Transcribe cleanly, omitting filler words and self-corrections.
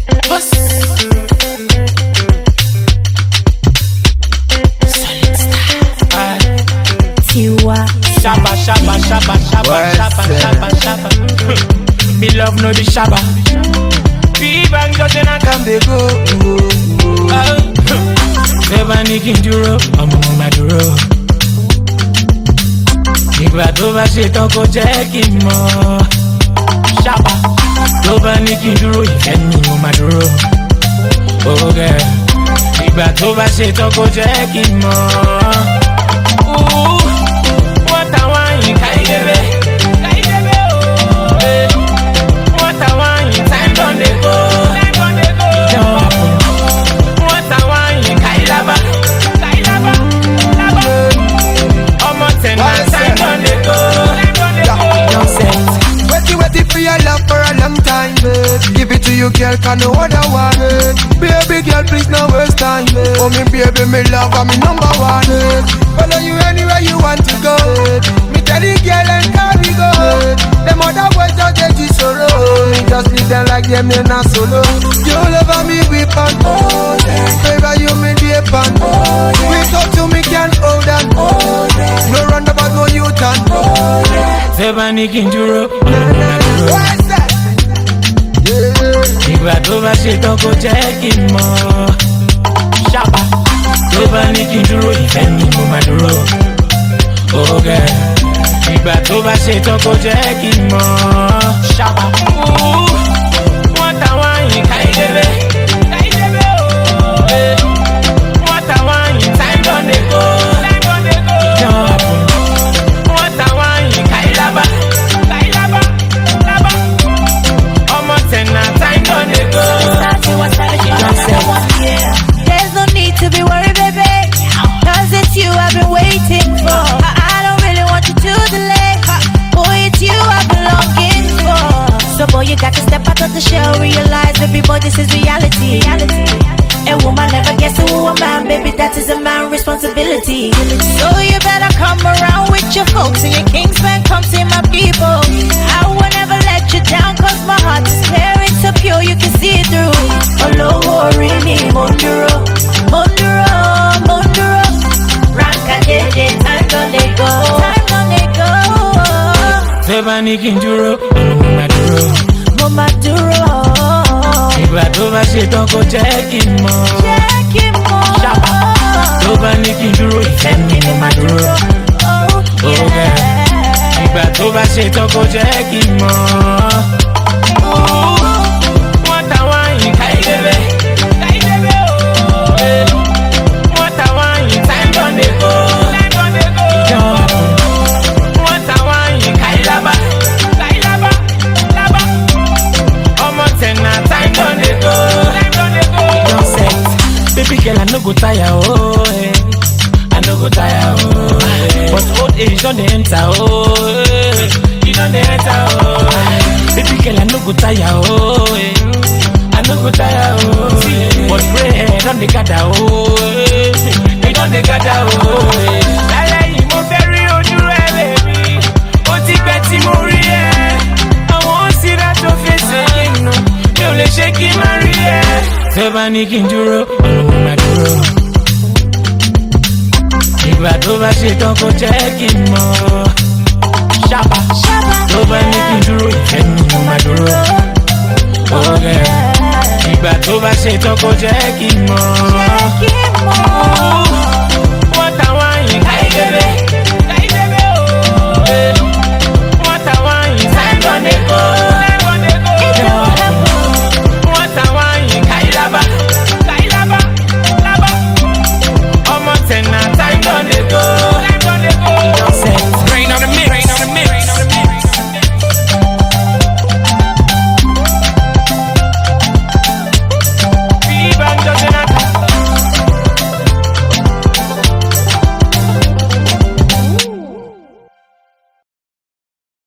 Shabba, shabba, shabba, shabba, shabba, shabba, shabba. Me love no the shabba. P-Bang just in a can they go. Never nicking duro, I'm on my duro. Nígbà tó bá ṣe tán kó jẹ́ kí n mọ̀. Shabba. Tó bá ní kí n dúró ìfẹ́ ni mo máa dúró. Oh girl. Nígbà tó bá ṣe tán kó jẹ́ kí n mọ̀. Give it to you, girl, can no other one it. Baby girl, please no waste time it. Oh, me baby, me love, I'm me number one it. Follow you anywhere you want to go it. Me tell the girl and carry go it. Them other boys just get you solo. Me just leave them like them, they not solo. You love me, we pan. Oh, yeah. Baby, you me deep on. Oh, yeah. We talk to me, can hold on. Oh, yeah. No run about no U-turn. Oh, yeah. Sebani Kinjuro. What's that? Nígbà tó bá ṣe tán kó jẹ́ kí n mọ̀. Shabba. Tó bá ní kí n dúró ìfẹ́ ni mo máa dúró. Oh girl. Nígbà tó bá ṣe tán kó jẹ́ kí n mọ̀. Shabba. Wọ́n táwọn àyìn káyidébé. Káyidébé ooo. Wọ́n táwọn àyìn time don dey go. Time don dey go. Jump. Wọ́n táwọn àyìn káyidaba. Káyidaba. Laba. Ọmọ tẹ̀nà time don dey go. There's no need to be worried, baby. Cause it's you I've been waiting for. I don't really want you to delay. Boy, it's you I've been longing for. So boy, you got to step out of the shell. Realize, baby boy, this is reality. A woman never gets to a man, baby, that is a man's responsibility. So you better come around with your folks and your kingsmen, come see my people. I will never let you down, cause my heart is clear, it's so pure, you can see it through. Oh, worry me, Monduro, Monduro, Monduro. Ranka JJ, time on they go, time on they go. Sebani Kinjuro, Mama Duro. Nígbà tó bá ṣe tán kó jẹ́ kí n mọ̀. Jẹ́ kí n mọ̀. Shabba. Tó bá ní kí n dúró ìfẹ́ ni mo máa dúró. Oh girl. Nígbà tó bá ṣe tán kó jẹ́ kí n mọ̀. Wọ́n táwọn àyìn káyidébé. Káyidébé ooo. Wọ́n táwọn àyìn time don dey go. Time don dey go. Jump. Wọ́n táwọn àyìn káyilaba. Káyilaba. Laba. Ọmọ tẹ̀nà time don dey go. Time don dey go. Don't set. Baby girl, I no go tire, oh eh. I no go tire, oh eh. But old age don dey enter, oh eh. You don dey enter, oh eh. Baby girl, I no go tire, oh eh. I no go tire, oh eh. But gray hair don dey gather, oh eh. You don dey gather, oh eh. Lálẹ́ yìí mo fẹ́ rí ojú rẹ̀, baby. Ó ti pẹ́ tí mo rí ẹ. Àwọn síra tó fèsì inú mi ò lè ṣe kí n má rí ẹ. Sebani Kinjuro, mo máa dúró. Nígbà tó bá ṣe tán kó jẹ́ kí n mọ̀. Shabba. Tó bá ní kí n dúró ìfẹ́ ni mo máa dúró. Oh girl. Nígbà tó bá ṣe tán kó jẹ́ kí n mọ̀. Wọ́n táwọn àyìn káyidébé.